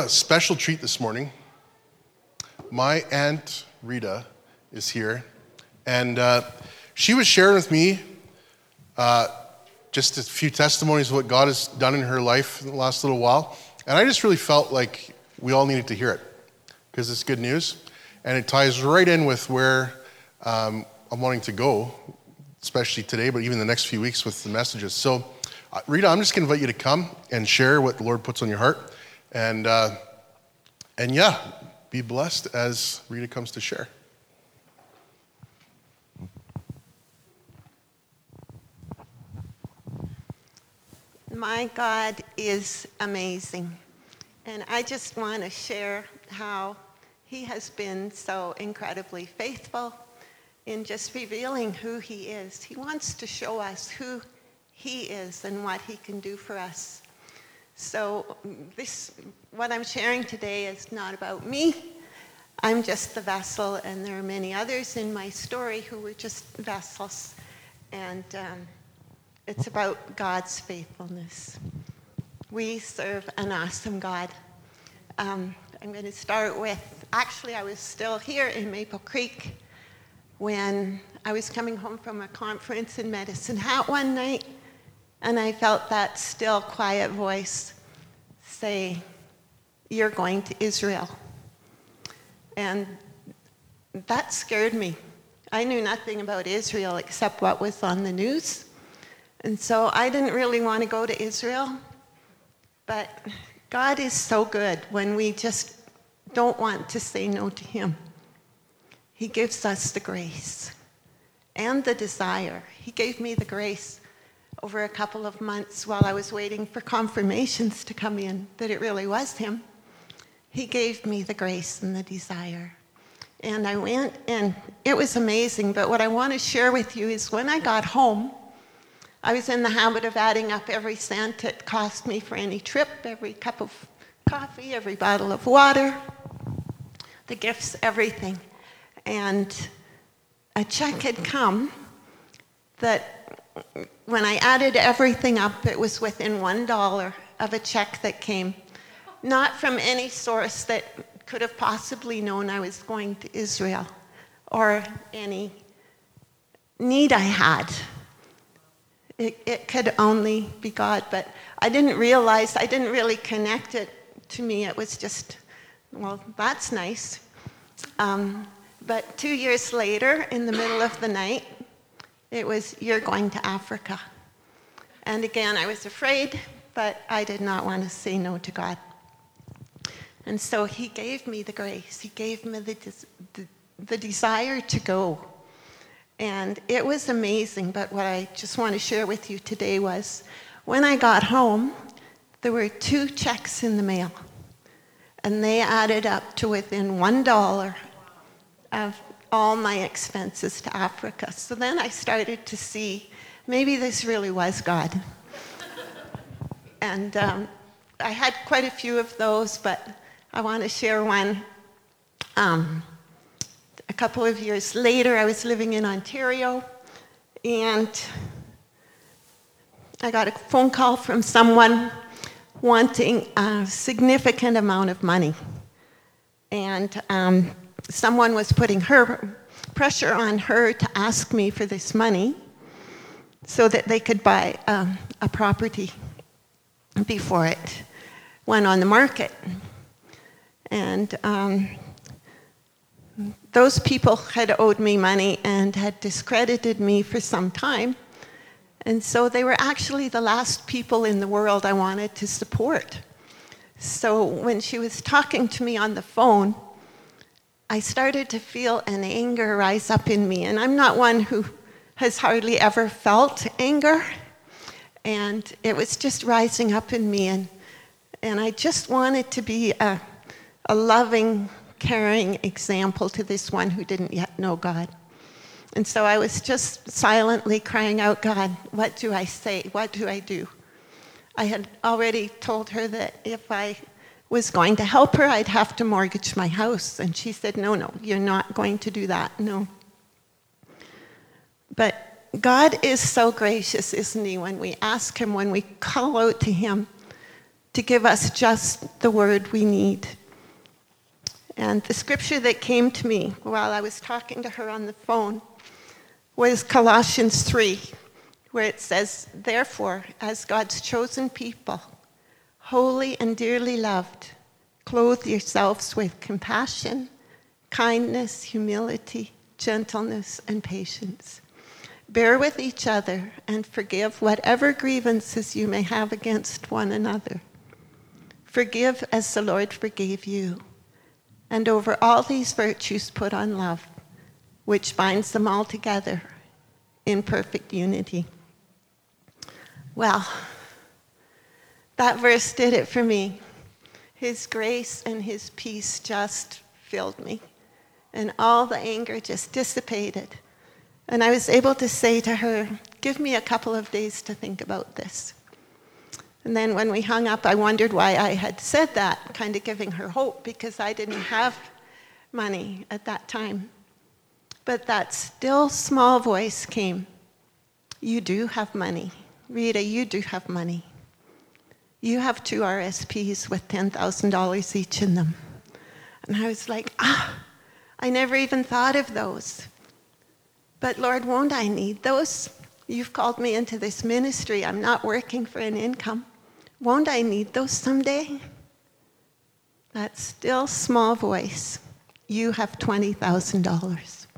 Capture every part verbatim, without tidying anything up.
a special treat this morning. My Aunt Rita is here, and uh, she was sharing with me uh, just a few testimonies of what God has done in her life in the last little while, and I just really felt like we all needed to hear it, because it's good news, and it ties right in with where um, I'm wanting to go, especially today, but even the next few weeks with the messages. So, uh, Rita, I'm just going to invite you to come and share what the Lord puts on your heart, and uh, and yeah, be blessed as Rita comes to share. My God is amazing, and I just want to share how He has been so incredibly faithful in just revealing who He is. He wants to show us who He is and what He can do for us. So this, what I'm sharing today is not about me. I'm just the vessel, and there are many others in my story who were just vessels. And um, it's about God's faithfulness. We serve an awesome God. Um, I'm going to start with, actually I was still here in Maple Creek when I was coming home from a conference in Medicine Hat one night, and I felt that still quiet voice say, "You're going to Israel." And that scared me. I knew nothing about Israel except what was on the news. And so I didn't really want to go to Israel. But God is so good when we just don't want to say no to Him. He gives us the grace and the desire. He gave me the grace over a couple of months while I was waiting for confirmations to come in that it really was Him. He gave me the grace and the desire. And I went, and it was amazing. But what I want to share with you is when I got home, I was in the habit of adding up every cent it cost me for any trip, every cup of coffee, every bottle of water, the gifts, everything. And a check had come that when I added everything up, it was within one dollar of a check that came, not from any source that could have possibly known I was going to Israel or any need I had. It, it could only be God, but I didn't realize, I didn't really connect it to me. It was just, well, that's nice. Um, but two years later, in the middle of the night, it was, "You're going to Africa." And again, I was afraid, but I did not want to say no to God. And so He gave me the grace. He gave me the, the, the desire to go. And it was amazing, but what I just want to share with you today was, when I got home, there were two checks in the mail, and they added up to within one dollar of all my expenses to Africa. So then I started to see, maybe this really was God. And um, I had quite a few of those, but I want to share one. Um, a couple of years later, I was living in Ontario, and I got a phone call from someone wanting a significant amount of money. And um, someone was putting her pressure on her to ask me for this money so that they could buy um, a property before it went on the market. And um, those people had owed me money and had discredited me for some time. And so they were actually the last people in the world I wanted to support. So when she was talking to me on the phone, I started to feel an anger rise up in me. And I'm not one who has hardly ever felt anger. And it was just rising up in me. And, and I just wanted to be a, a loving, caring example to this one who didn't yet know God. And so I was just silently crying out, "God, what do I say? What do I do?" I had already told her that if I was going to help her, I'd have to mortgage my house. And she said, "No, no, you're not going to do that, no." But God is so gracious, isn't He, when we ask Him, when we call out to Him to give us just the word we need. And the scripture that came to me while I was talking to her on the phone was Colossians three, where it says, "Therefore, as God's chosen people, holy and dearly loved, clothe yourselves with compassion, kindness, humility, gentleness, and patience. Bear with each other and forgive whatever grievances you may have against one another. Forgive as the Lord forgave you. And over all these virtues put on love, which binds them all together in perfect unity." Well, that verse did it for me. His grace and his peace just filled me. And all the anger just dissipated. And I was able to say to her, "Give me a couple of days to think about this." And then when we hung up, I wondered why I had said that, kind of giving her hope, because I didn't have money at that time. But that still small voice came. "You do have money. Rita, you do have money. You have two R S Ps with ten thousand dollars each in them." And I was like, ah, I never even thought of those. But Lord, won't I need those? You've called me into this ministry. I'm not working for an income. Won't I need those someday? That still small voice. You have twenty thousand dollars.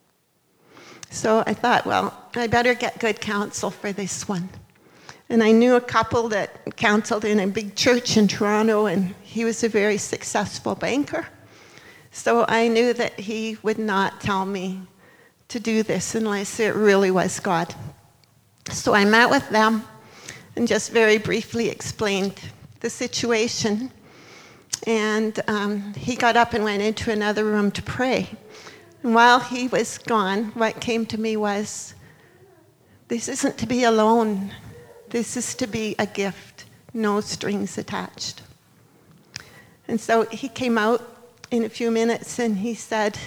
So I thought, well, I better get good counsel for this one. And I knew a couple that counseled in a big church in Toronto, and he was a very successful banker. So I knew that he would not tell me to do this unless it really was God. So I met with them and just very briefly explained the situation. And um, he got up and went into another room to pray. And while he was gone, what came to me was, this isn't to be alone. This is to be a gift, no strings attached. And so he came out in a few minutes and he said,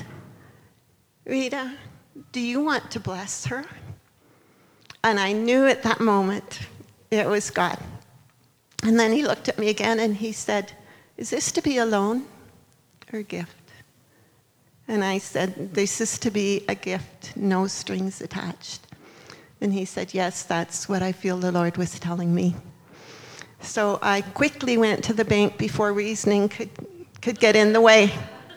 "Rita, do you want to bless her?" And I knew at that moment it was God. And then he looked at me again and he said, "Is this to be a loan or a gift?" And I said, "This is to be a gift, no strings attached." And he said, "Yes, that's what I feel the Lord was telling me." So I quickly went to the bank before reasoning could, could get in the way.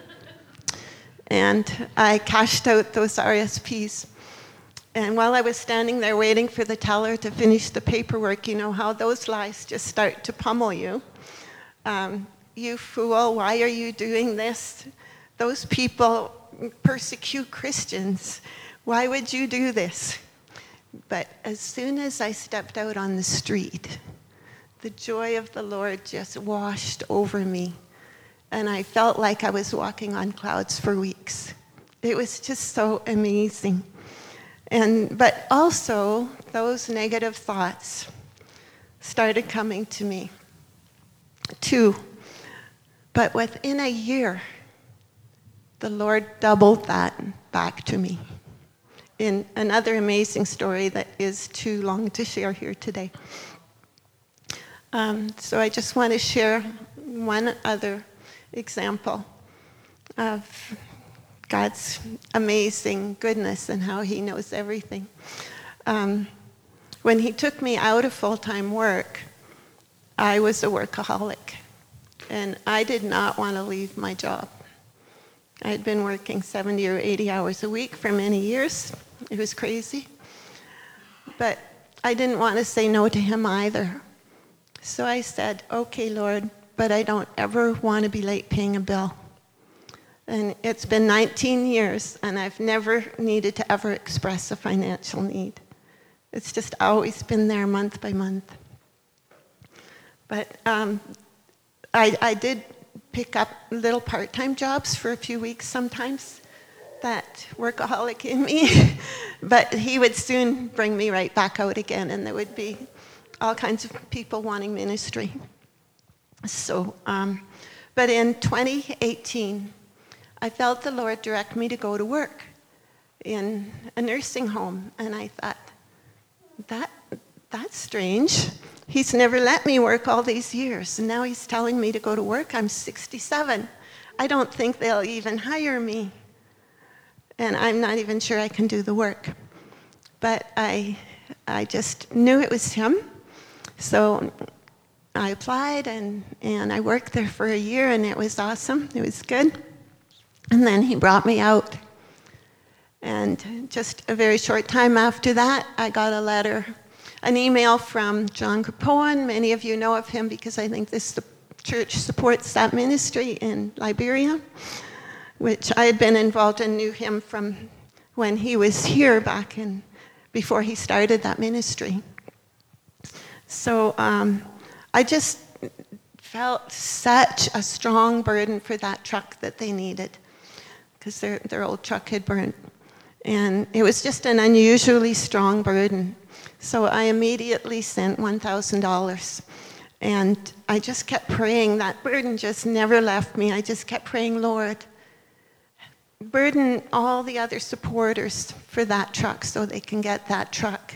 And I cashed out those R S Ps. And while I was standing there waiting for the teller to finish the paperwork, you know how those lies just start to pummel you. Um, "You fool, why are you doing this? Those people persecute Christians. Why would you do this?" But as soon as I stepped out on the street, the joy of the Lord just washed over me. And I felt like I was walking on clouds for weeks. It was just so amazing. And but also, those negative thoughts started coming to me, too. But within a year, the Lord doubled that back to me. In another amazing story that is too long to share here today. Um, so I just want to share one other example of God's amazing goodness and how he knows everything. Um, when he took me out of full-time work, I was a workaholic, and I did not want to leave my job. I had been working seventy or eighty hours a week for many years. It was crazy. But I didn't want to say no to him either. So I said, "Okay, Lord, but I don't ever want to be late paying a bill." And it's been nineteen years, and I've never needed to ever express a financial need. It's just always been there month by month. But um, I, I did pick up little part-time jobs for a few weeks sometimes, that workaholic in me. But he would soon bring me right back out again, and there would be all kinds of people wanting ministry. So, um, but in twenty eighteen, I felt the Lord direct me to go to work in a nursing home, and I thought, that that's strange. he's never let me work all these years, and now he's telling me to go to work. I'm sixty-seven. I don't think they'll even hire me, and I'm not even sure I can do the work. But I, I just knew it was him, so I applied, and, and I worked there for a year, and it was awesome. It was good. And then he brought me out. And just a very short time after that, I got a letter, an email from John Grapoan. Many of you know of him because I think this church supports that ministry in Liberia, which I had been involved and knew him from when he was here back in, before he started that ministry. So um, I just felt such a strong burden for that truck that they needed, because their, their old truck had burnt. And it was just an unusually strong burden. So I immediately sent one thousand dollars. And I just kept praying. That burden just never left me. I just kept praying, Lord, burden all the other supporters for that truck so they can get that truck.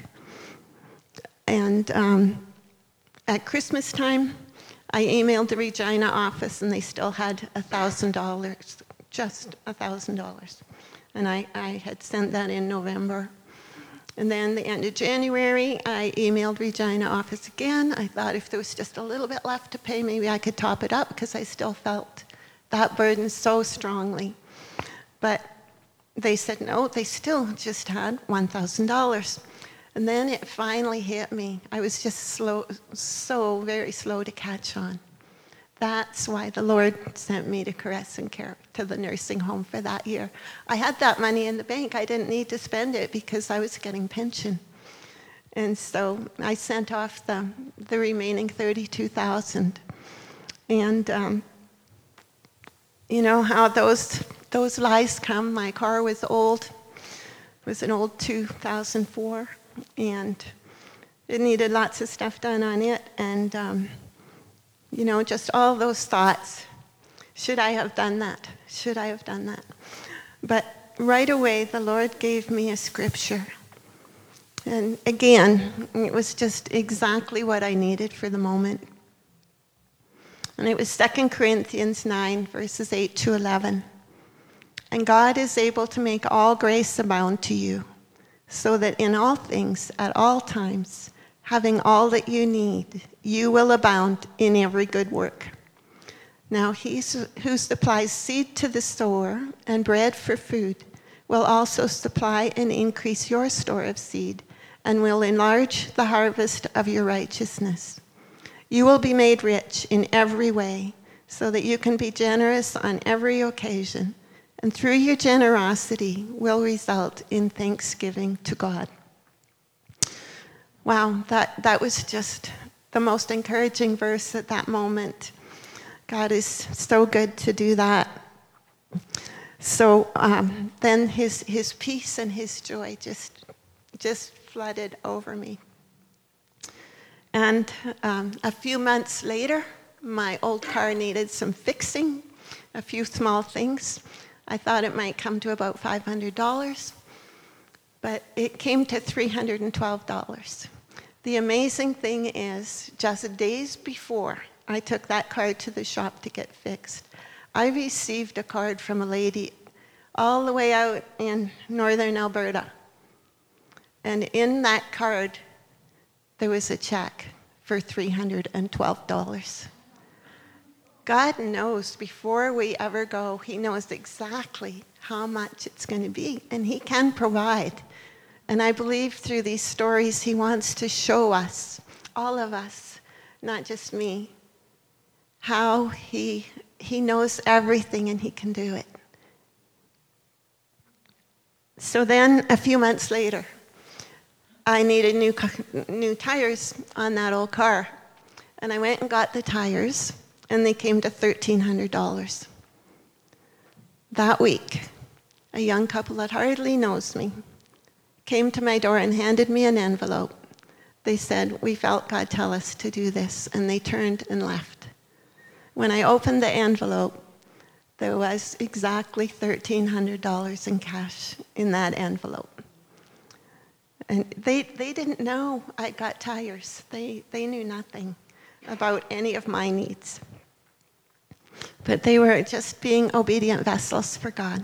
And um, at Christmas time, I emailed the Regina office, and they still had one thousand dollars, just one thousand dollars. And I, I had sent that in November. And then the end of January, I emailed Regina office again. I thought if there was just a little bit left to pay, maybe I could top it up, because I still felt that burden so strongly. But they said no, they still just had one thousand dollars. And then it finally hit me. I was just slow, so very slow to catch on. That's why the Lord sent me to Crescent Care, to the nursing home for that year. I had that money in the bank. I didn't need to spend it because I was getting pension. And so I sent off the, the remaining thirty-two thousand dollars. And um, you know how those, those lies come. My car was old. It was an old two thousand four, and it needed lots of stuff done on it. And um, You know, just all those thoughts. Should I have done that? Should I have done that? But right away, the Lord gave me a scripture. And again, it was just exactly what I needed for the moment. And it was Second Corinthians nine, verses eight to eleven. And God is able to make all grace abound to you, so that in all things, at all times, having all that you need, you will abound in every good work. Now he who supplies seed to the sower and bread for food will also supply and increase your store of seed, and will enlarge the harvest of your righteousness. You will be made rich in every way, so that you can be generous on every occasion, and through your generosity will result in thanksgiving to God. Wow, that, that was just the most encouraging verse at that moment. God is so good to do that. So um, then his, his peace and his joy just, just flooded over me. And um, a few months later, my old car needed some fixing, a few small things. I thought it might come to about five hundred dollars, but it came to three hundred twelve dollars. The amazing thing is, just days before I took that car to the shop to get fixed, I received a card from a lady all the way out in northern Alberta. And in that card, there was a check for three hundred twelve dollars. God knows before we ever go, he knows exactly how much it's going to be, and he can provide. And I believe through these stories, he wants to show us, all of us, not just me, how he, he knows everything and he can do it. So then, a few months later, I needed new, new tires on that old car. And I went and got the tires, and they came to thirteen hundred dollars. That week, a young couple that hardly knows me came to my door and handed me an envelope. They said, "We felt God tell us to do this," and they turned and left. When I opened the envelope, there was exactly thirteen hundred dollars in cash in that envelope. And they, they didn't know I got tires. They, they knew nothing about any of my needs. But they were just being obedient vessels for God.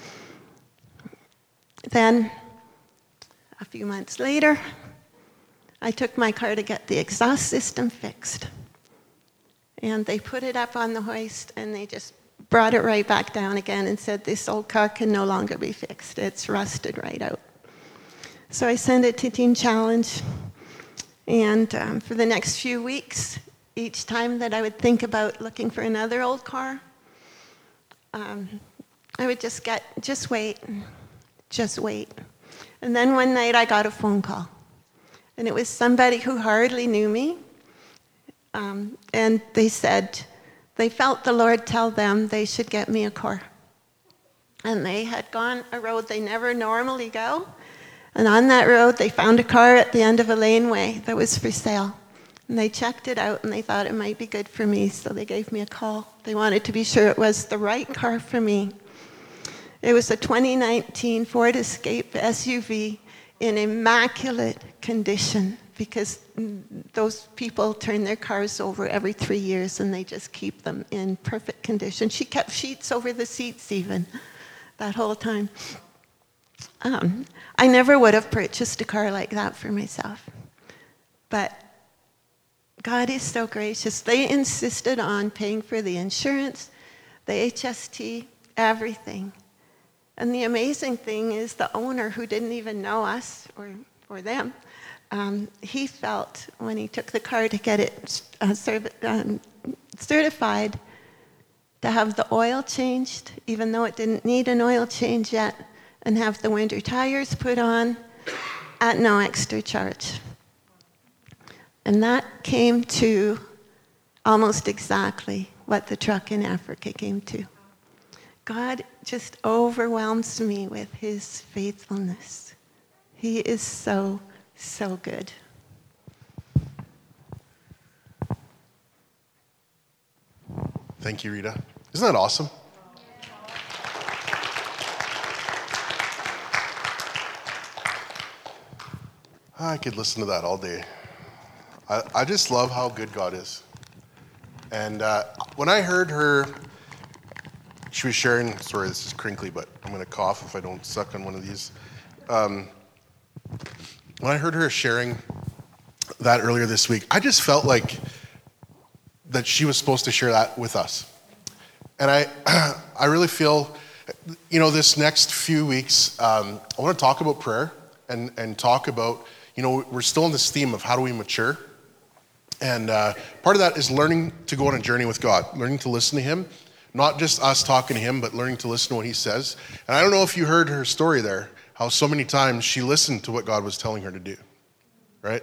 Then, a few months later, I took my car to get the exhaust system fixed. And they put it up on the hoist, and they just brought it right back down again and said, this old car can no longer be fixed. It's rusted right out. So I sent it to Teen Challenge, and um, for the next few weeks, each time that I would think about looking for another old car, um, I would just get, just wait, just wait. And then one night I got a phone call, and it was somebody who hardly knew me, um, and they said they felt the Lord tell them they should get me a car. And they had gone a road they never normally go, and on that road they found a car at the end of a laneway that was for sale. And they checked it out, and they thought it might be good for me, so they gave me a call. They wanted to be sure it was the right car for me. It was a twenty nineteen Ford Escape S U V in immaculate condition, because those people turn their cars over every three years, and they just keep them in perfect condition. She kept sheets over the seats even that whole time. Um, I never would have purchased a car like that for myself. But God is so gracious. They insisted on paying for the insurance, the H S T, everything. And the amazing thing is the owner, who didn't even know us or, or them, um, he felt when he took the car to get it uh, serv- um, certified to have the oil changed, even though it didn't need an oil change yet, and have the winter tires put on at no extra charge. And that came to almost exactly what the truck in Africa came to. God just overwhelms me with his faithfulness. He is so, so good. Thank you, Rita. Isn't that awesome? I could listen to that all day. I, I just love how good God is. And uh, when I heard her, she was sharing, sorry, this is crinkly, but I'm going to cough if I don't suck on one of these. Um, when I heard her sharing that earlier this week, I just felt like that she was supposed to share that with us. And I, I really feel, you know, this next few weeks, um, I want to talk about prayer and, and talk about, you know, we're still in this theme of how do we mature. And uh, part of that is learning to go on a journey with God, learning to listen to him, not just us talking to him, but learning to listen to what he says. And I don't know if you heard her story there, how so many times she listened to what God was telling her to do, right?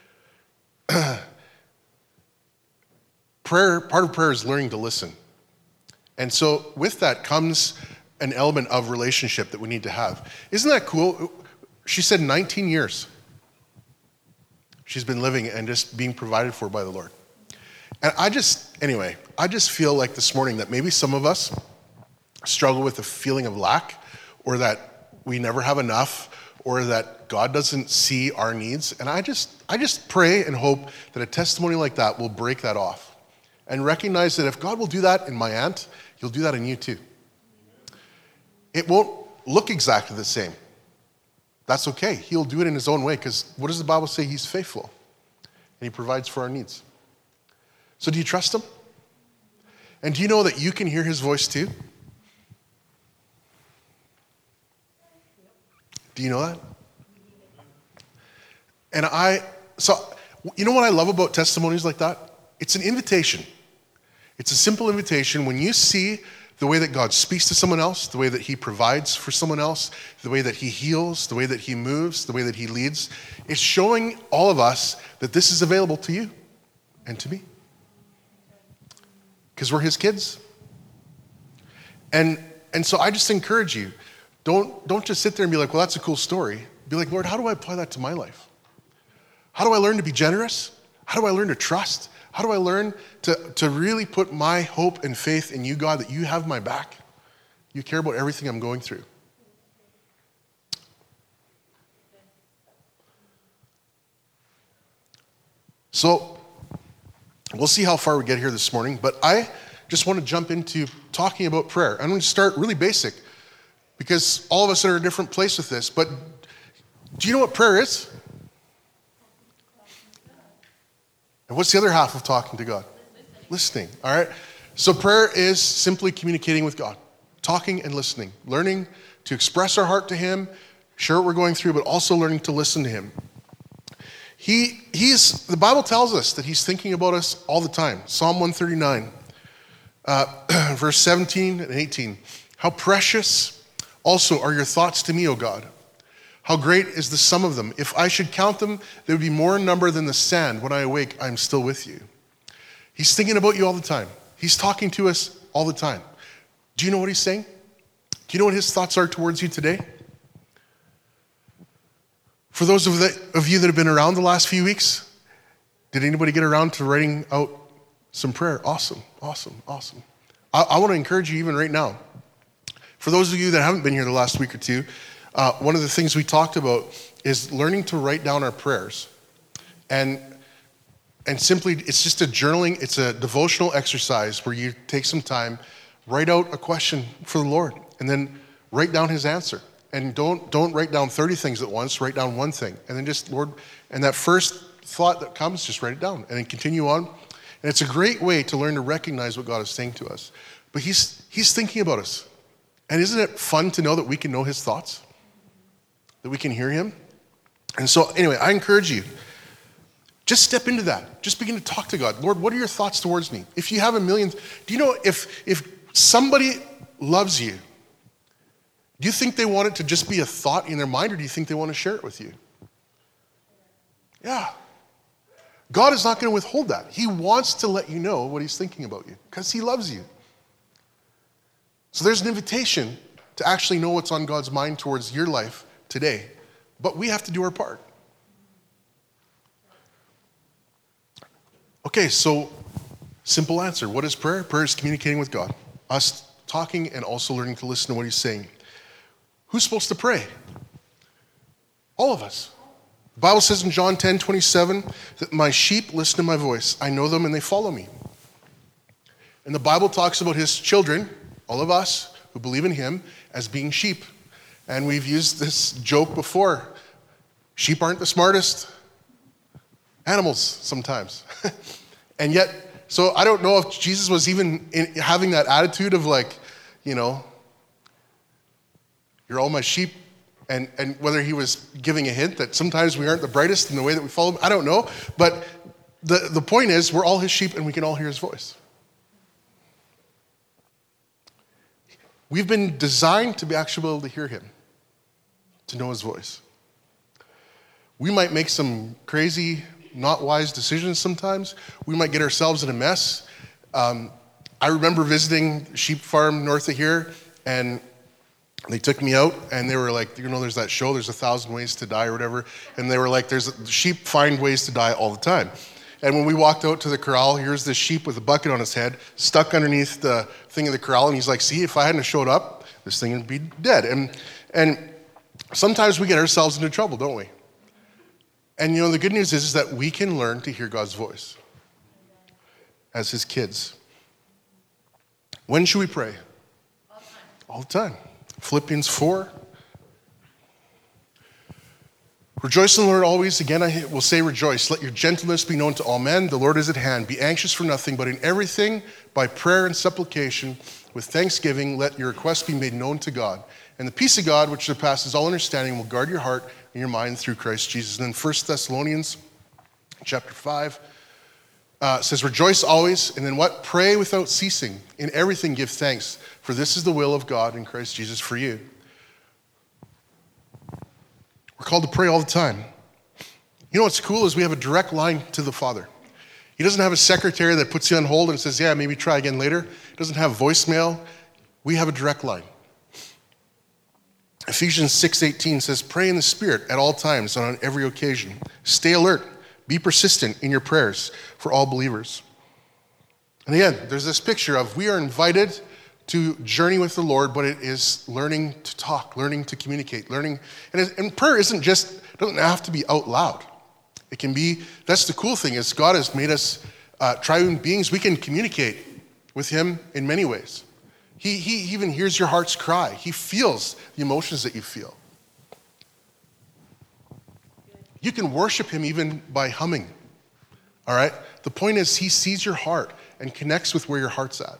Prayer, part of prayer is learning to listen. And so with that comes an element of relationship that we need to have. Isn't that cool? She said nineteen years she's been living and just being provided for by the Lord. And I just, anyway, I just feel like this morning that maybe some of us struggle with a feeling of lack, or that we never have enough, or that God doesn't see our needs. And I just, I just pray and hope that a testimony like that will break that off and recognize that if God will do that in my aunt, he'll do that in you too. It won't look exactly the same. That's okay. He'll do it in his own way, because what does the Bible say? He's faithful and he provides for our needs. So do you trust him? And do you know that you can hear his voice too? Do you know that? And I, so, you know what I love about testimonies like that? It's an invitation. It's a simple invitation. When you see the way that God speaks to someone else, the way that he provides for someone else, the way that he heals, the way that he moves, the way that he leads, it's showing all of us that this is available to you and to me. Because we're his kids. And and so I just encourage you, don't, don't just sit there and be like, well, that's a cool story. Be like, Lord, how do I apply that to my life? How do I learn to be generous? How do I learn to trust? How do I learn to, to really put my hope and faith in you, God, that you have my back? You care about everything I'm going through. So we'll see how far we get here this morning, but I just want to jump into talking about prayer. I'm going to start really basic because all of us are in a different place with this, but do you know what prayer is? And what's the other half of talking to God? Listening, all right? So prayer is simply communicating with God, talking and listening, learning to express our heart to him, share what we're going through, but also learning to listen to him. He, he's, the Bible tells us that he's thinking about us all the time. Psalm one thirty-nine, uh, verse seventeen and eighteen. How precious also are your thoughts to me, O God. How great is the sum of them. If I should count them, they would be more in number than the sand. When I awake, I am still with you. He's thinking about you all the time. He's talking to us all the time. Do you know what he's saying? Do you know what his thoughts are towards you today? For those of, the, of you that have been around the last few weeks, did anybody get around to writing out some prayer? Awesome, awesome, awesome. I, I want to encourage you even right now. For those of you that haven't been here the last week or two, uh, one of the things we talked about is learning to write down our prayers. And, and simply, it's just a journaling, it's a devotional exercise where you take some time, write out a question for the Lord, and then write down his answer. And don't don't write down thirty things at once, write down one thing. And then just, Lord, and that first thought that comes, just write it down. And then continue on. And it's a great way to learn to recognize what God is saying to us. But he's he's thinking about us. And isn't it fun to know that we can know his thoughts? That we can hear him? And so anyway, I encourage you, just step into that. Just begin to talk to God. Lord, what are your thoughts towards me? If you have a million, do you know if if somebody loves you, do you think they want it to just be a thought in their mind, or do you think they want to share it with you? Yeah. God is not going to withhold that. He wants to let you know what he's thinking about you because he loves you. So there's an invitation to actually know what's on God's mind towards your life today. But we have to do our part. Okay, so simple answer. What is prayer? Prayer is communicating with God. Us talking and also learning to listen to what he's saying. Who's supposed to pray? All of us. The Bible says in John ten twenty-seven that my sheep listen to my voice. I know them and they follow me. And the Bible talks about his children, all of us who believe in him, as being sheep. And we've used this joke before. Sheep aren't the smartest animals sometimes. And yet, so I don't know if Jesus was even in, having that attitude of like, you know, you're all my sheep, and, and whether he was giving a hint that sometimes we aren't the brightest in the way that we follow him, I don't know. But the, the point is, we're all his sheep and we can all hear his voice. We've been designed to be actually able to hear him, to know his voice. We might make some crazy, not wise decisions sometimes. We might get ourselves in a mess. Um, I remember visiting a sheep farm north of here, and they took me out, and they were like, you know, there's that show, There's a Thousand Ways to Die or whatever, and they were like, there's sheep find ways to die all the time. And when we walked out to the corral, here's this sheep with a bucket on his head, stuck underneath the thing of the corral, and he's like, see, if I hadn't showed up, this thing would be dead. And and sometimes we get ourselves into trouble, don't we? And you know, the good news is, is that we can learn to hear God's voice as his kids. When should we pray? All the time. All the time. Philippians four. Rejoice in the Lord always. Again, I will say rejoice. Let your gentleness be known to all men. The Lord is at hand. Be anxious for nothing, but in everything, by prayer and supplication, with thanksgiving, let your requests be made known to God. And the peace of God, which surpasses all understanding, will guard your heart and your mind through Christ Jesus. And then First Thessalonians chapter five uh, says, rejoice always. And then what? Pray without ceasing. In everything give thanks, for this is the will of God in Christ Jesus for you. We're called to pray all the time. You know what's cool is we have a direct line to the Father. He doesn't have a secretary that puts you on hold and says, yeah, maybe try again later. He doesn't have voicemail. We have a direct line. Ephesians six eighteen says, pray in the Spirit at all times and on every occasion. Stay alert. Be persistent in your prayers for all believers. And again, there's this picture of we are invited to journey with the Lord, but it is learning to talk, learning to communicate, learning. And, it, and prayer isn't just, doesn't have to be out loud. It can be, that's the cool thing, is God has made us uh, triune beings. We can communicate with him in many ways. He, he even hears your heart's cry. He feels the emotions that you feel. You can worship him even by humming, all right? The point is, he sees your heart and connects with where your heart's at.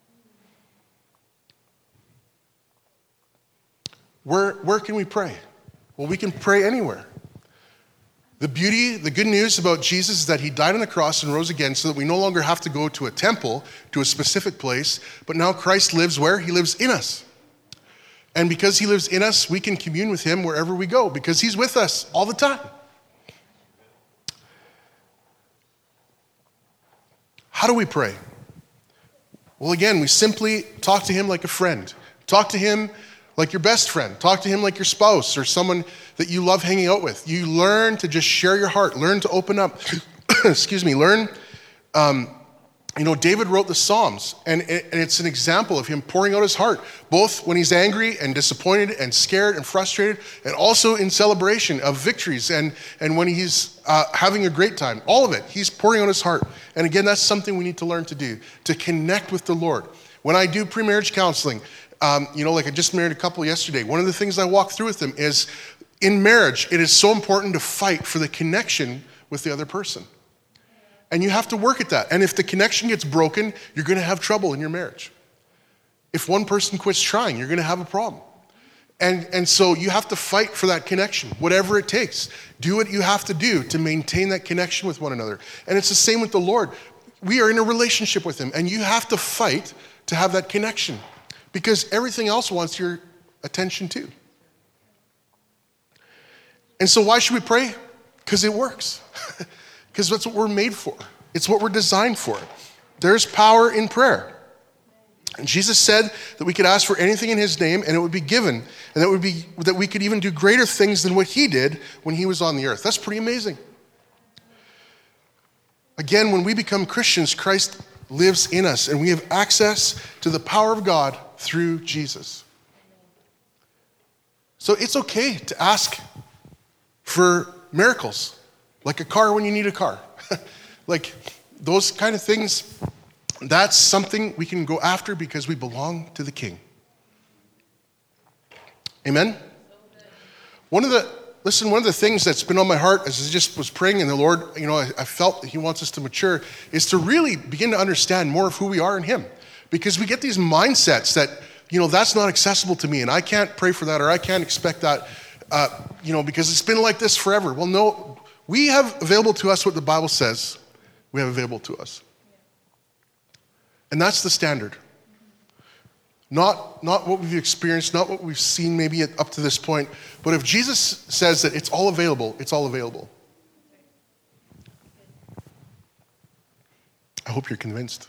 Where, where can we pray? Well, we can pray anywhere. The beauty, the good news about Jesus is that he died on the cross and rose again so that we no longer have to go to a temple, to a specific place, but now Christ lives where? He lives in us. And because he lives in us, we can commune with him wherever we go because he's with us all the time. How do we pray? Well, again, we simply talk to him like a friend. Talk to him like your best friend. Talk to him like your spouse or someone that you love hanging out with. You learn to just share your heart. Learn to open up. Excuse me. Learn. Um, you know, David wrote the Psalms, and, and it's an example of him pouring out his heart, both when he's angry and disappointed and scared and frustrated, and also in celebration of victories and, and when he's uh, having a great time. All of it. He's pouring out his heart. And again, that's something we need to learn to do, to connect with the Lord. When I do pre-marriage counseling, Um, you know, like I just married a couple yesterday. One of the things I walk through with them is in marriage, it is so important to fight for the connection with the other person. And you have to work at that. And if the connection gets broken, you're going to have trouble in your marriage. If one person quits trying, you're going to have a problem. And, and so you have to fight for that connection, whatever it takes. Do what you have to do to maintain that connection with one another. And it's the same with the Lord. We are in a relationship with him, and you have to fight to have that connection. Because everything else wants your attention too. And so why should we pray? Because it works. Because that's what we're made for. It's what we're designed for. There's power in prayer. And Jesus said that we could ask for anything in his name and it would be given. And that would be that we could even do greater things than what he did when he was on the earth. That's pretty amazing. Again, when we become Christians, Christ lives in us and we have access to the power of God through Jesus. So it's okay to ask for miracles, like a car when you need a car. Like those kind of things, that's something we can go after because we belong to the King. Amen? One of the, listen, one of the things that's been on my heart as I just was praying and the Lord, you know, I, I felt that he wants us to mature, is to really begin to understand more of who we are in him. Because we get these mindsets that, you know, that's not accessible to me and I can't pray for that or I can't expect that, uh, you know, because it's been like this forever. Well, no, we have available to us what the Bible says we have available to us. And that's the standard. Not, not what we've experienced, not what we've seen maybe up to this point, but if Jesus says that it's all available, it's all available. I hope you're convinced.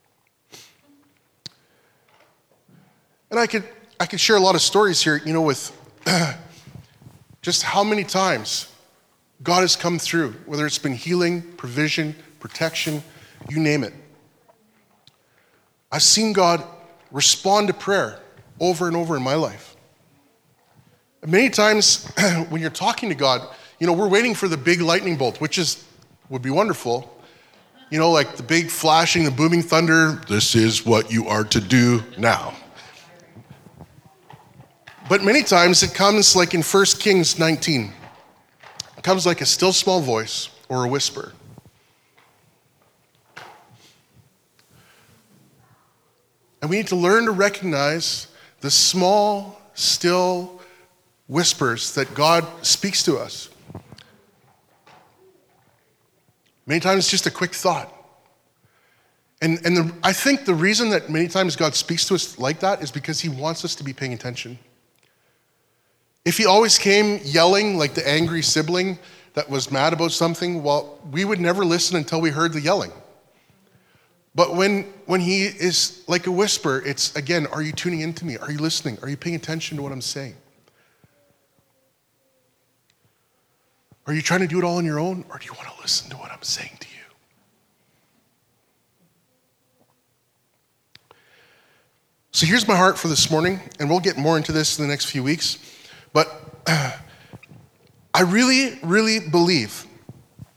And I could I could share a lot of stories here, you know, with just how many times God has come through, whether it's been healing, provision, protection, you name it. I've seen God respond to prayer over and over in my life. And many times when you're talking to God, you know, we're waiting for the big lightning bolt, which is would be wonderful. You know, like the big flashing, the booming thunder, this is what you are to do now. But many times it comes like in First Kings nineteen. It comes like a still small voice or a whisper. And we need to learn to recognize the small, still whispers that God speaks to us. Many times it's just a quick thought. And, and the, I think the reason that many times God speaks to us like that is because he wants us to be paying attention. If he always came yelling like the angry sibling that was mad about something, well, we would never listen until we heard the yelling. But when, when he is like a whisper, it's, again, are you tuning into me? Are you listening? Are you paying attention to what I'm saying? Are you trying to do it all on your own, or do you want to listen to what I'm saying to you? So here's my heart for this morning, and we'll get more into this in the next few weeks. But uh, I really, really believe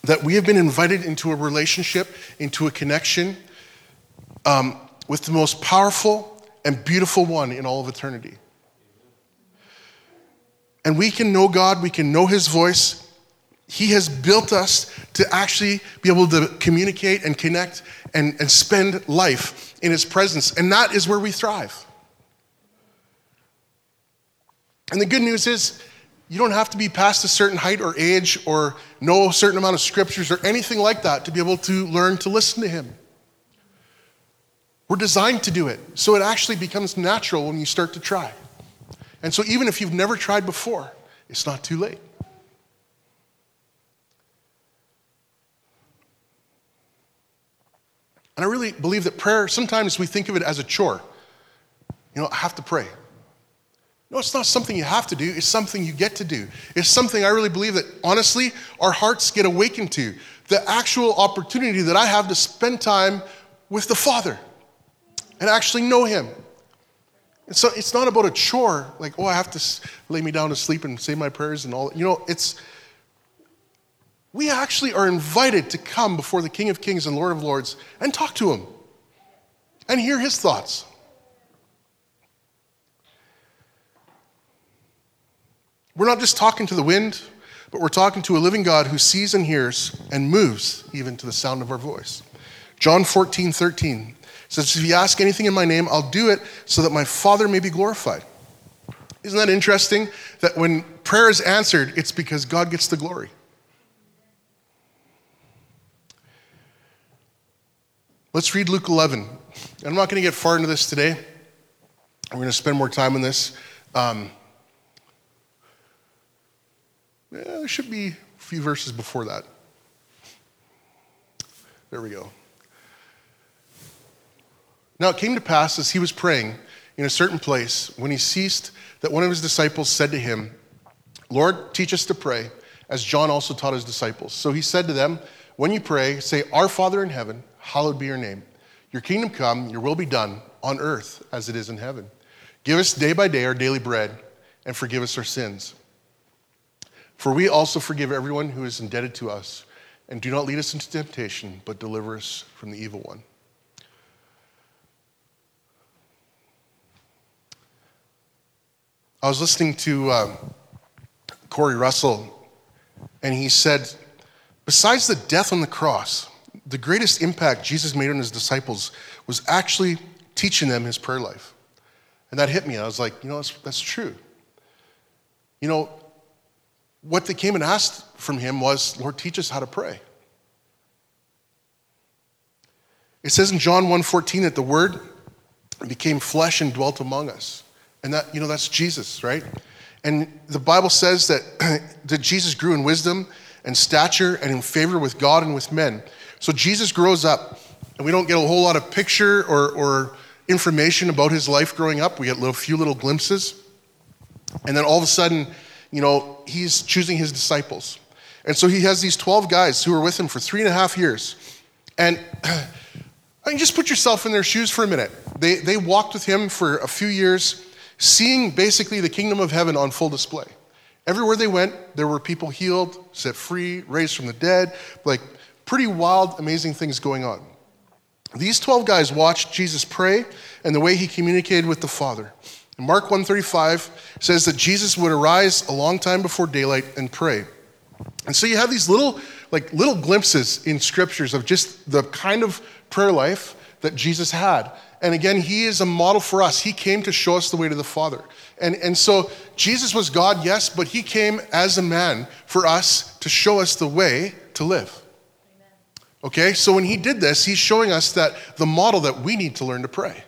that we have been invited into a relationship, into a connection um, with the most powerful and beautiful one in all of eternity. And we can know God, we can know his voice. He has built us to actually be able to communicate and connect and, and spend life in his presence. And that is where we thrive. And the good news is, you don't have to be past a certain height or age or know a certain amount of scriptures or anything like that to be able to learn to listen to him. We're designed to do it. So it actually becomes natural when you start to try. And so even if you've never tried before, it's not too late. And I really believe that prayer, sometimes we think of it as a chore. You know, I have to pray. No, it's not something you have to do. It's something you get to do. It's something I really believe that, honestly, our hearts get awakened to. The actual opportunity that I have to spend time with the Father and actually know him. And so it's not about a chore, like, oh, I have to lay me down to sleep and say my prayers and all. You know, it's, we actually are invited to come before the King of Kings and Lord of Lords and talk to him and hear his thoughts. We're not just talking to the wind, but we're talking to a living God who sees and hears and moves even to the sound of our voice. John fourteen thirteen says, if you ask anything in my name, I'll do it so that my Father may be glorified. Isn't that interesting? That when prayer is answered, it's because God gets the glory. Let's read Luke eleven. I'm not going to get far into this today. We're going to spend more time on this. Um, Yeah, there should be a few verses before that. There we go. Now it came to pass as he was praying in a certain place, when he ceased, that one of his disciples said to him, Lord, teach us to pray, as John also taught his disciples. So he said to them, when you pray, say, Our Father in heaven, hallowed be your name. Your kingdom come, your will be done, on earth as it is in heaven. Give us day by day our daily bread, and forgive us our sins. For we also forgive everyone who is indebted to us, and do not lead us into temptation, but deliver us from the evil one. I was listening to uh, Corey Russell, and he said, besides the death on the cross, the greatest impact Jesus made on his disciples was actually teaching them his prayer life. And that hit me. I was like, you know, that's, that's true. You know, what they came and asked from him was, Lord, teach us how to pray. It says in John one fourteen that the Word became flesh and dwelt among us. And that, you know, that's Jesus, right? And the Bible says that, that Jesus grew in wisdom and stature and in favor with God and with men. So Jesus grows up, and we don't get a whole lot of picture or, or information about his life growing up. We get a few little glimpses. And then all of a sudden, you know, he's choosing his disciples. And so he has these twelve guys who are with him for three and a half years. And I mean, just put yourself in their shoes for a minute. They, they walked with him for a few years, seeing basically the kingdom of heaven on full display. Everywhere they went, there were people healed, set free, raised from the dead, like pretty wild, amazing things going on. These twelve guys watched Jesus pray and the way he communicated with the Father. Mark one thirty-five says that Jesus would arise a long time before daylight and pray. And so you have these little, like little glimpses in scriptures of just the kind of prayer life that Jesus had. And again, he is a model for us. He came to show us the way to the Father. And, and so Jesus was God, yes, but he came as a man for us to show us the way to live. Amen. Okay, so when he did this, he's showing us that the model that we need to learn to pray.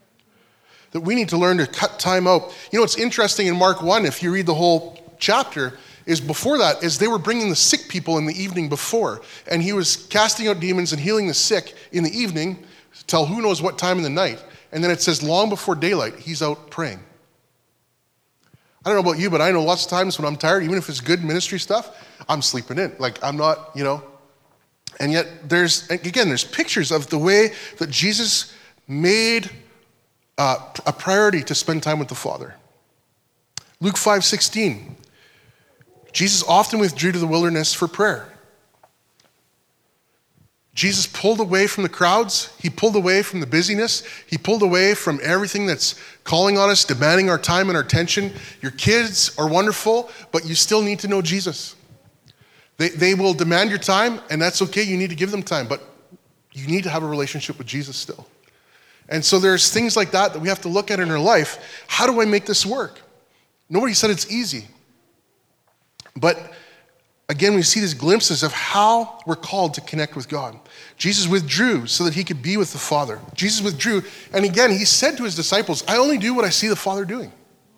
That we need to learn to cut time out. You know, it's interesting in Mark one, if you read the whole chapter, is before that, is they were bringing the sick people in the evening before. And he was casting out demons and healing the sick in the evening, till who knows what time in the night. And then it says long before daylight, he's out praying. I don't know about you, but I know lots of times when I'm tired, even if it's good ministry stuff, I'm sleeping in. Like I'm not, you know. And yet there's, again, there's pictures of the way that Jesus made Uh, a priority to spend time with the Father. Luke five sixteen. Jesus often withdrew to the wilderness for prayer. Jesus pulled away from the crowds. He pulled away from the busyness. He pulled away from everything that's calling on us, demanding our time and our attention. Your kids are wonderful, but you still need to know Jesus. They, they will demand your time, and that's okay. You need to give them time, but you need to have a relationship with Jesus still. And so there's things like that that we have to look at in our life. How do I make this work? Nobody said it's easy. But again, we see these glimpses of how we're called to connect with God. Jesus withdrew so that he could be with the Father. Jesus withdrew, and again, he said to his disciples, I only do what I see the Father doing.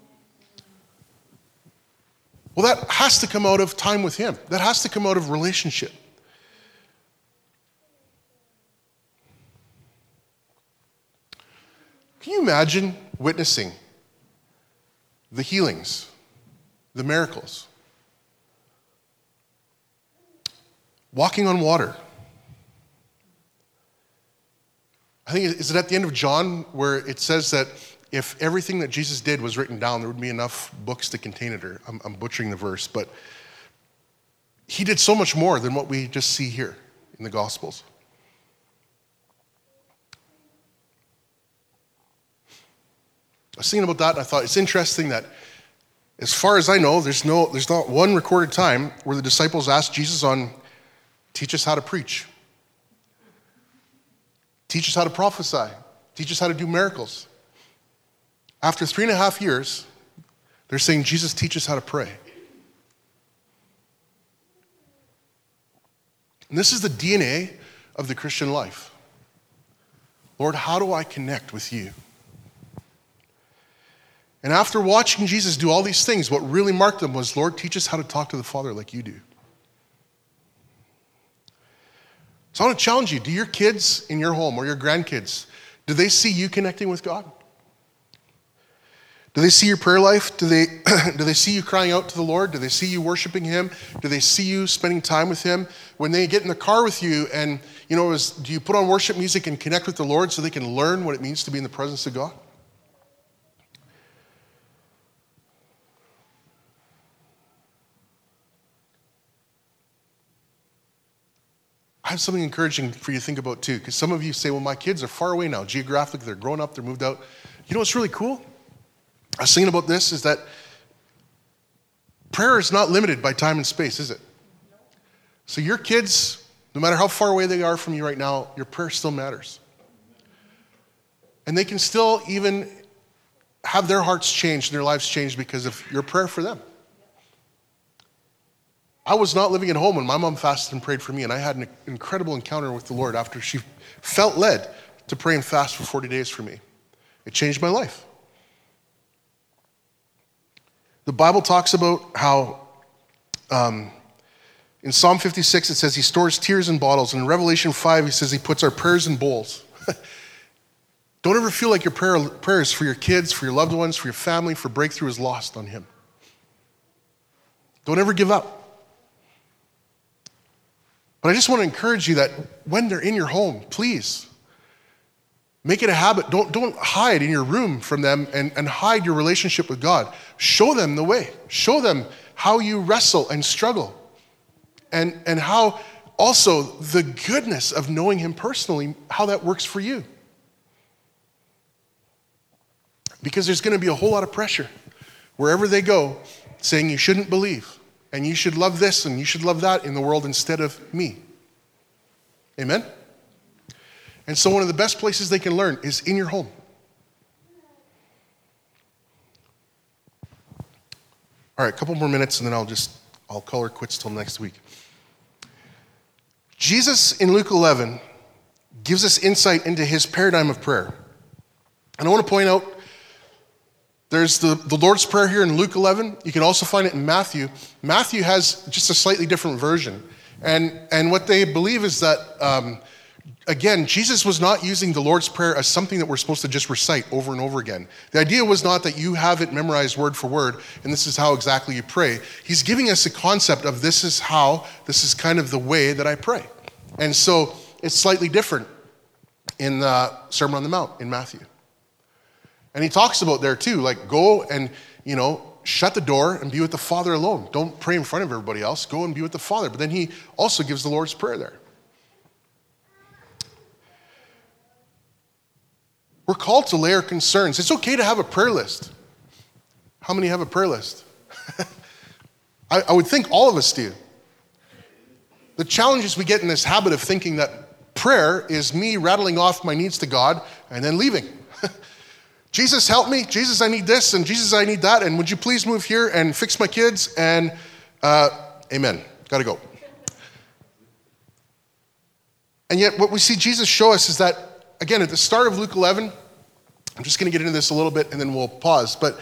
Well, that has to come out of time with him. That has to come out of relationship. Can you imagine witnessing the healings, the miracles, walking on water? I think, is it at the end of John where it says that if everything that Jesus did was written down, there would be enough books to contain it, or I'm, I'm butchering the verse, but he did so much more than what we just see here in the Gospels. I was thinking about that, and I thought it's interesting that, as far as I know, there's no, there's not one recorded time where the disciples asked Jesus on, teach us how to preach, teach us how to prophesy, teach us how to do miracles. After three and a half years, they're saying, Jesus, teach us how to pray. And this is the D N A of the Christian life. Lord, how do I connect with you? And after watching Jesus do all these things, what really marked them was, Lord, teach us how to talk to the Father like you do. So I want to challenge you. Do your kids in your home or your grandkids, do they see you connecting with God? Do they see your prayer life? Do they, do they see you crying out to the Lord? Do they see you worshiping him? Do they see you spending time with him? When they get in the car with you and, you know, is, do you put on worship music and connect with the Lord so they can learn what it means to be in the presence of God? I have something encouraging for you to think about too, because some of you say, well, my kids are far away now, geographically, they're grown up, they're moved out. You know what's really cool? I was thinking about this, is that prayer is not limited by time and space, is it? So your kids, no matter how far away they are from you right now, your prayer still matters. And they can still even have their hearts changed and their lives changed because of your prayer for them. I was not living at home when my mom fasted and prayed for me, and I had an incredible encounter with the Lord after she felt led to pray and fast for forty days for me. It changed my life. The Bible talks about how um, in Psalm fifty-six it says he stores tears in bottles, and in Revelation five he says he puts our prayers in bowls. Don't ever feel like your prayer, prayers for your kids, for your loved ones, for your family, for breakthrough is lost on him. Don't ever give up. But I just want to encourage you that when they're in your home, please make it a habit. Don't, don't hide in your room from them and, and hide your relationship with God. Show them the way. Show them how you wrestle and struggle. And, and how also the goodness of knowing him personally, how that works for you. Because there's going to be a whole lot of pressure wherever they go saying you shouldn't believe. And you should love this and you should love that in the world instead of me. Amen? And so one of the best places they can learn is in your home. All right, a couple more minutes and then I'll just, I'll call her quits till next week. Jesus in Luke eleven gives us insight into his paradigm of prayer. And I want to point out, there's the, the Lord's Prayer here in Luke eleven. You can also find it in Matthew. Matthew has just a slightly different version. And, and what they believe is that, um, again, Jesus was not using the Lord's Prayer as something that we're supposed to just recite over and over again. The idea was not that you have it memorized word for word, and this is how exactly you pray. He's giving us a concept of this is how, this is kind of the way that I pray. And so it's slightly different in the Sermon on the Mount in Matthew. And he talks about there too, like go and, you know, shut the door and be with the Father alone. Don't pray in front of everybody else. Go and be with the Father. But then he also gives the Lord's Prayer there. We're called to lay our concerns. It's okay to have a prayer list. How many have a prayer list? I, I would think all of us do. The challenge is we get in this habit of thinking that prayer is me rattling off my needs to God and then leaving. Jesus, help me. Jesus, I need this. And Jesus, I need that. And would you please move here and fix my kids? And uh, amen. Gotta go. And yet what we see Jesus show us is that, again, at the start of Luke eleven, I'm just going to get into this a little bit and then we'll pause. But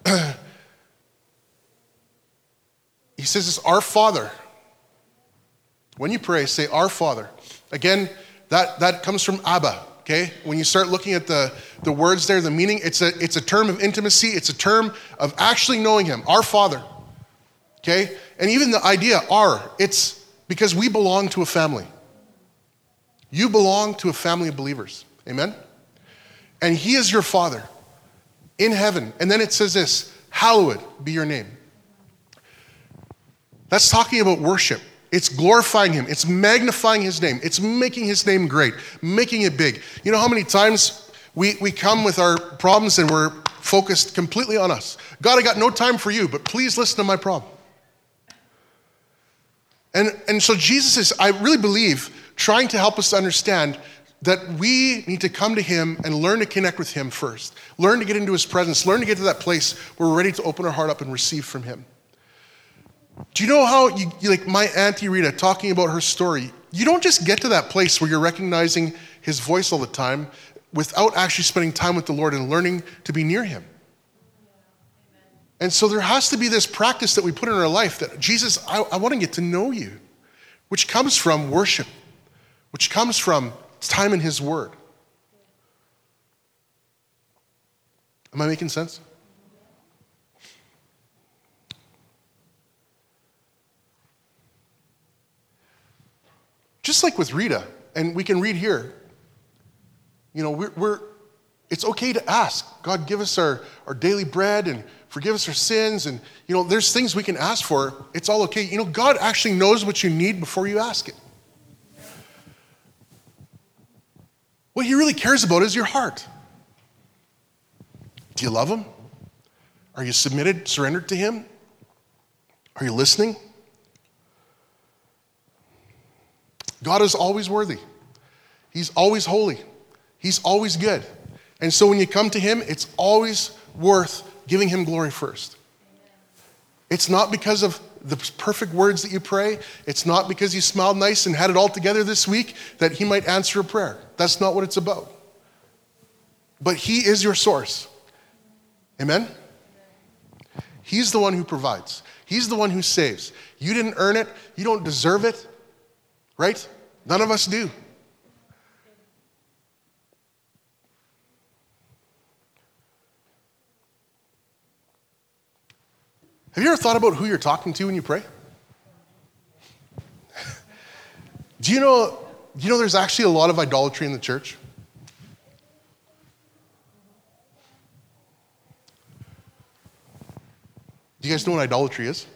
he says this, our Father. When you pray, say, our Father. Again, that, that comes from Abba, okay? When you start looking at the, the words there, the meaning, it's a, it's a term of intimacy. It's a term of actually knowing him, our Father, okay? And even the idea, our, it's because we belong to a family. You belong to a family of believers, amen? And he is your Father in heaven. And then it says this, hallowed be your name. That's talking about worship. It's glorifying him. It's magnifying his name. It's making his name great, making it big. You know how many times we, we come with our problems and we're focused completely on us. God, I got no time for you, but please listen to my problem. And, and so Jesus is, I really believe, trying to help us to understand that we need to come to him and learn to connect with him first. Learn to get into his presence. Learn to get to that place where we're ready to open our heart up and receive from him. Do you know how, you, you like my Auntie Rita talking about her story, you don't just get to that place where you're recognizing his voice all the time without actually spending time with the Lord and learning to be near him. And so there has to be this practice that we put in our life that, Jesus, I, I want to get to know you, which comes from worship, which comes from time in his word. Am I making sense? Just like with Rita, and we can read here, you know, we're, we're it's okay to ask. God, give us our, our daily bread and forgive us our sins. And, you know, there's things we can ask for. It's all okay. You know, God actually knows what you need before you ask it. What he really cares about is your heart. Do you love him? Are you submitted, surrendered to him? Are you listening? God is always worthy. He's always holy. He's always good. And so when you come to him, it's always worth giving him glory first. It's not because of the perfect words that you pray. It's not because you smiled nice and had it all together this week that he might answer a prayer. That's not what it's about. But he is your source. Amen? He's the one who provides. He's the one who saves. You didn't earn it. You don't deserve it. Right? None of us do. Have you ever thought about who you're talking to when you pray? Do you know, do you know there's actually a lot of idolatry in the church? Do you guys know what idolatry is?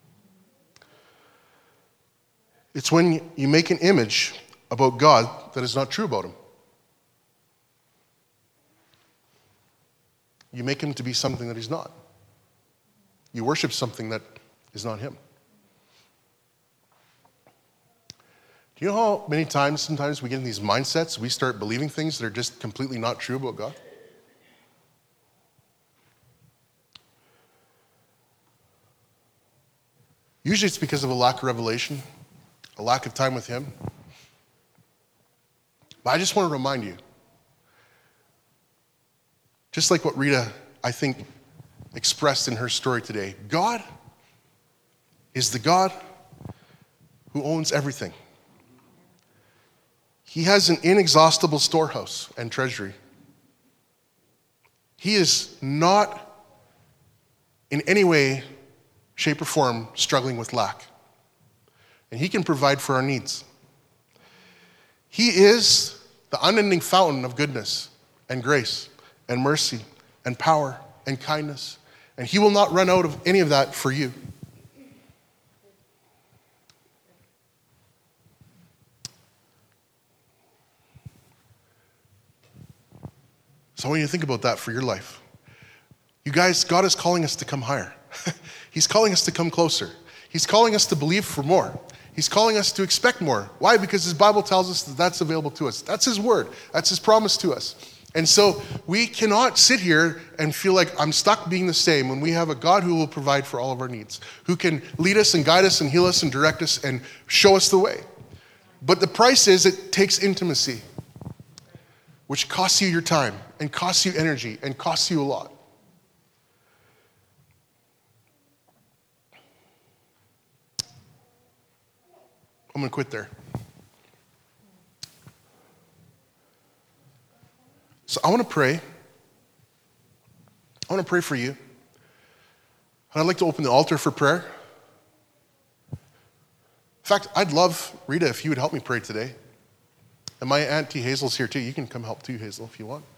It's when you make an image about God that is not true about him. You make him to be something that he's not. You worship something that is not him. Do you know how many times, sometimes we get in these mindsets, we start believing things that are just completely not true about God? Usually it's because of a lack of revelation, a lack of time with him. But I just want to remind you, just like what Rita, I think, expressed in her story today, God is the God who owns everything. He has an inexhaustible storehouse and treasury. He is not in any way, shape, or form struggling with lack. And he can provide for our needs. He is the unending fountain of goodness and grace and mercy and power and kindness. And he will not run out of any of that for you. So I want you to think about that for your life. You guys, God is calling us to come higher. He's calling us to come closer. He's calling us to believe for more. He's calling us to expect more. Why? Because his Bible tells us that that's available to us. That's his word. That's his promise to us. And so we cannot sit here and feel like I'm stuck being the same when we have a God who will provide for all of our needs, who can lead us and guide us and heal us and direct us and show us the way. But the price is it takes intimacy, which costs you your time and costs you energy and costs you a lot. I'm going to quit there. So I want to pray. I want to pray for you. And I'd like to open the altar for prayer. In fact, I'd love, Rita, if you would help me pray today. And my Auntie Hazel's here too. You can come help too, Hazel, if you want.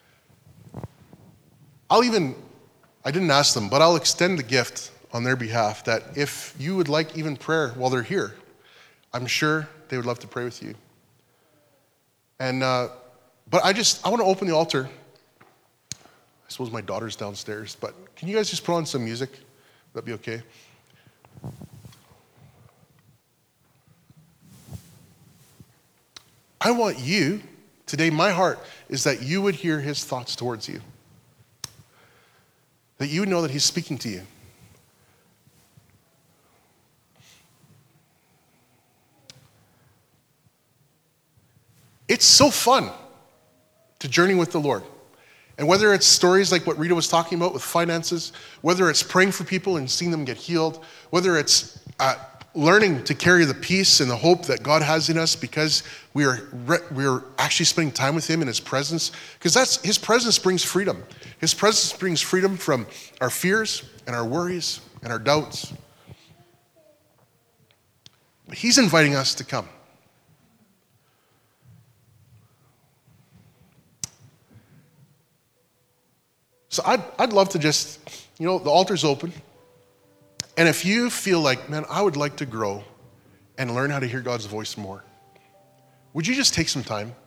I'll even, I didn't ask them, but I'll extend the gift on their behalf that if you would like even prayer while they're here, I'm sure they would love to pray with you. And, uh, but I just, I want to open the altar. I suppose my daughter's downstairs, but can you guys just put on some music? That'd be okay. I want you, today my heart is that you would hear his thoughts towards you. That you would know that he's speaking to you. It's so fun to journey with the Lord. And whether it's stories like what Rita was talking about with finances, whether it's praying for people and seeing them get healed, whether it's uh, learning to carry the peace and the hope that God has in us because we are re- we are actually spending time with him in his presence, because that's his presence brings freedom. His presence brings freedom from our fears and our worries and our doubts. But he's inviting us to come. So I'd, I'd love to just, you know, the altar's open. And if you feel like, man, I would like to grow and learn how to hear God's voice more, would you just take some time